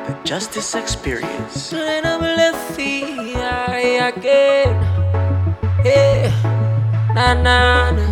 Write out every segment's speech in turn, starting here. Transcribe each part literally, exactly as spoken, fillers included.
The Justice Experience. And I'm left here again. Hey, na na na.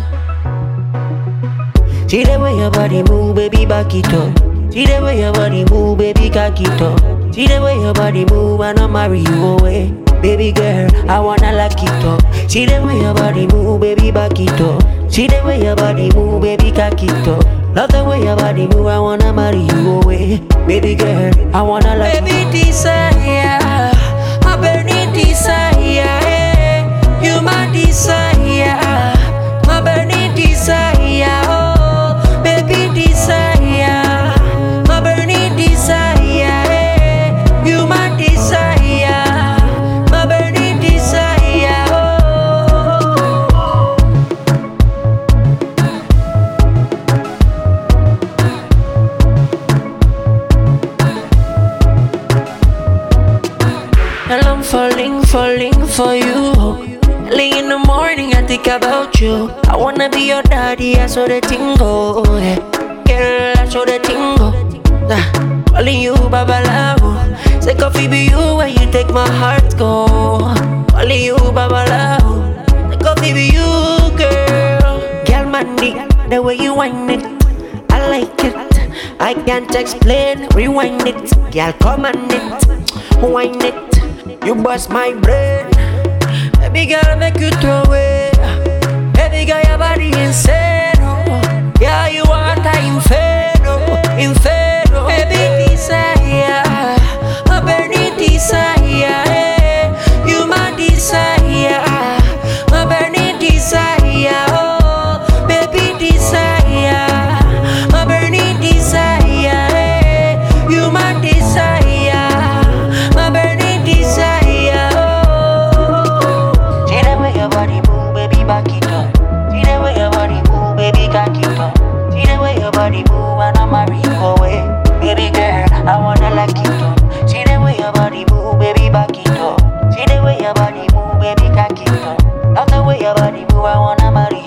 See the way your body move, baby, back it up. See the way your body move, baby, cock it up. See the way your body move, and I'll marry you away. Baby girl, I wanna lock it up. See the way your body move, baby, back it up. See the way your body move, baby, cock it up. Love the way your body move, I wanna marry you away. Baby girl, I wanna lock it up. Baby desire, my burning desire, hey. You my desire, my burning desire, oh. Baby desire, my burning desire, hey. You my desire, my burning desire, oh. And I'm falling, falling for you. Early in the morning, I think about you. I wanna be your daddy, I saw the tingle. Yeah. Girl, I saw the tingle. Nah, calling you Babalawo. Say coffee be you when you take my heart go. Calling you Babalawo. Say coffee be you, girl. Girl, Mandy, the way you wind it, I like it. I can't explain, rewind it. Girl, command it, wind it. You bust my brain. Baby girl, make you throw it. Baby girl, your body insane. Oh. Yeah, you want a inferno, inferno. Baby desire, my burning desire. Hey. You my desire, my burning desire. Oh, baby desire, my burning desire. Hey. You my desire, my burning desire. Oh, see the way your body move, baby, back it up. See the way your body move, baby, cock it up. See the way your body move, and I'll marry you away. Baby girl, I wanna lock it up. See the way your body move, baby, back it up. See the way your body move, baby, cock it up. Love the way your body move, I wanna marry